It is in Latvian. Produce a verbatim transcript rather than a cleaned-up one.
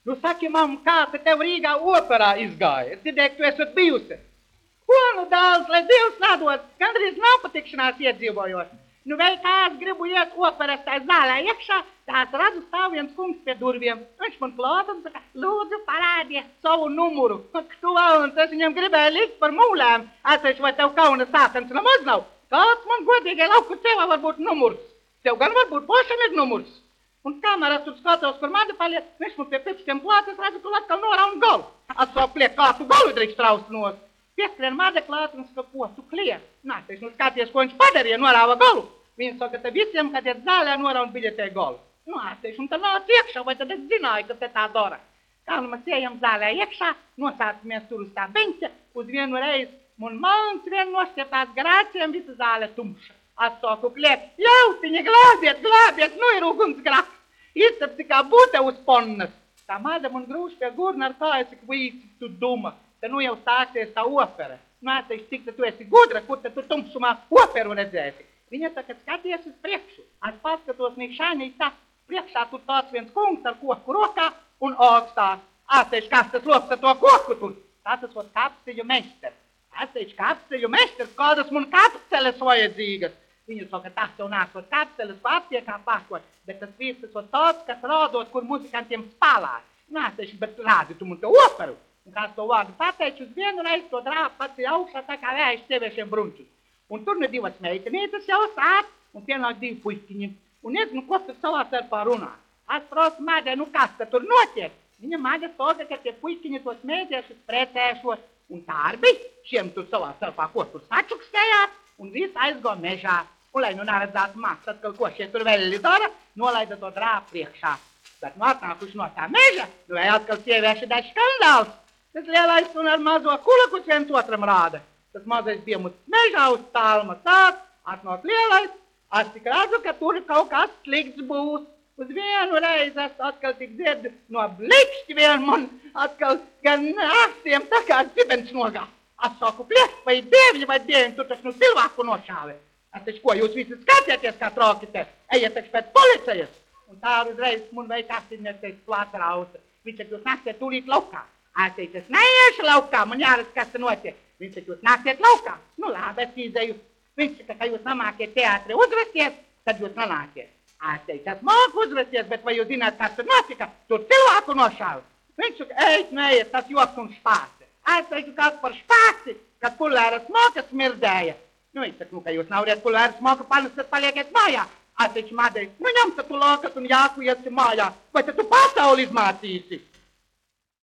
Nu saki, mam, kā te tev Rīgā operā izgāja? Es dzirdēju, ka tu esat bijusi. Ko nu dāls, lai Dievs nedod, gandrīz nav patikšanās iedzīvojos. Nu vēl kā es gribu iet operas tā zālē iekšā, tās redzu stāv viens kungs pie durviem. Viņš man klāt un saka, lūdzu parādiet savu numuru. Tu valns, es viņam gribēju likt par mūlēm. Atsevišķi, vai tev kauna sātens nemaz nav? Kāds man godīgai lauku tev var būt numurs? Tev gan varbūt pošam ir numurs. Un kamēr es tur skatos, kur mani paliek, viņš man pie pirkstiem klāt, es redzu, ka atkal noraun golu. Atsāk pliek, kā tu golu drīkst traust nos. Pieskrien mani klāt un saka, ko tu kliek? Nā, teiks, nu skaties, ko viņš padarīja, norāva golu. Viņš saka, te visiem, kad iet zālē, noraun biļetē golu. Nu, teiks, un tad nāc iekšā, vai tad es zināju, ka te tā dara. Kā nu mēs ejam zālē iekšā, nosācamies tur uz tā beņķa, uz vienu reizi, un mans vien nostiepās grāciem, visa zāle tumša. Atsāku kliek, ļautiņi, glābiet, glābiet, nu ir ugunsgraks. Izcepsi kā būte uz ponnas. Tā madam un grūš pie gurna ar kāju, cik vīci, tu duma. Te nu jau sāksies tā opera. Nu, atsevišķi, cik te tu esi gudra, kur te tu tumšumā operu redzēsi. Viņa saka, skaties uz priekšu. Es paskatos nīšāņi tā. Priekšā tur tāds viens kungs ar koku rokā un augstās. Atsevišķi, kas tas loks ar to koku tur? Tas tas vot kapseļu meisters. Atsevišķi, kapseļu meisters, kādas man kapseles vajadzīgas. Viņa saka, tas tev nākot kapseles pa aptiekā pakot, bet tas viss tas tāds, kas rādot, kur muzikantiem spālās. Nāceši, bet rādi tu man to operu. Un kāds to vārdu pateici, uz vienu reizi to drāp pats augšā tā kā vējš sieviešiem brunčus. Un tur ne divas meitenītes jau sāk, un pienāk divi puikiņi. Un nezinu, ko tur savā starpā runā. Es prosu Madē, nu kas te tur notiek? Viņa Madē soga, ka tie puikiņi tos mēģēšus precēšos. Un tā arī bija. Šiem tur savā starpā, ko tur sačukstējās, un viss aizgo mežā. Un, lai nu neredzētu maks, atkal ko šie tur vēl dara, nolaida to drāpu priekšā. Bet nu atnākuši no tā meža, nu vai atkal sievieši daļ skandāls. Tas lielais un ar mazo kulakus viens otram rāda. Tas mazais bija mums mežā uz tālma sāk, atnāk lielais, es tik redzu, ka tur kaut kas slikts būs. Uz vienu reizi es atkal tik dzirdu no blikšķi vien man atkal gan aktiem tā kā dzibens nogā. Es saku, pliek, vai dievļi, vai dievļi, tur tas nu cilvēku nošāve. Es taču, ko jūs visi skatieties, kā troki te, ejiet taču pēc policijas. Un tā uzreiz man vai kastīnieks teiks plāca rauta. Viņš taču jūs nāksiet tūlīt laukā. Es teicu, es neiešu laukā, man jāredz, kas te notiek. Viņš taču jūs nāksiet laukā. Nu labi, es izēju. Viņš teica, ka jūs nemākiet teātri uzvesties, tad jūs nenākiet. Es teicu, es māku uzvesties, bet vai jūs zināt, kas tur notika? Tur cilvēku nošāva. Viņš teica, eit, neiet, tas joks un špāci. Es teicu, kas par špāci, kad pulēra smoka smirdēja. Nu, viņš saka, nu, ka jūs nauriet pulēra smoka panas, tad paliekiet mājā. Es teicu, Madei, nu, ņemsa tu lākas un jāku iesi mājā, vai tad tu pasauli izmācīsi?